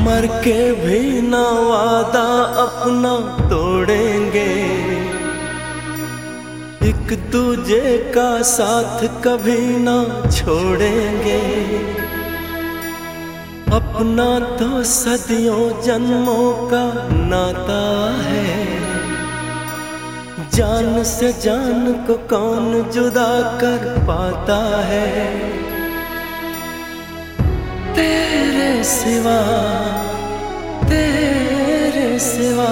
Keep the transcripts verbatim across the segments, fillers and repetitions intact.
मर के भी ना वादा अपना तोड़ेंगे, एक दूजे का साथ कभी ना छोड़ेंगे। अपना तो सदियों जन्मों का नाता है, जान से जान को कौन जुदा कर पाता है। तेरे सिवा तेरे सिवा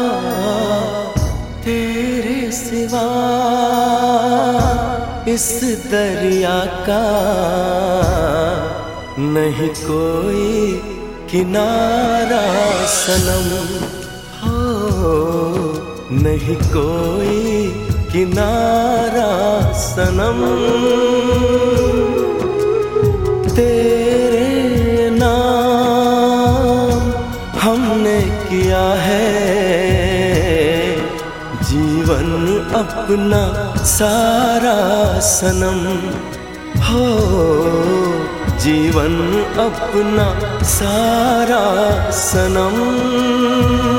तेरे सिवा इस दरिया का नहीं कोई किनारा सनम, हो नहीं कोई किनारा सनम। तेरे नाम हमने किया है जीवन अपना सारा सनम, हो जीवन अपना सारा सनम।